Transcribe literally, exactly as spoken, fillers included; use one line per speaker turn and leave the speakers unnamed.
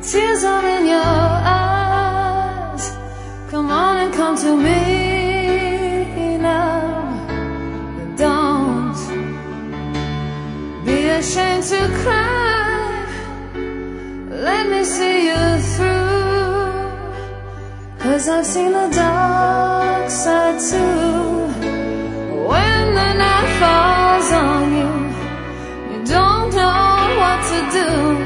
tears are in your eyes. Come on and come to me now. Don't be ashamed to cry. Let me see you through, 'cause I've seen the dark side too. When the night falls on you, you don't know what to do.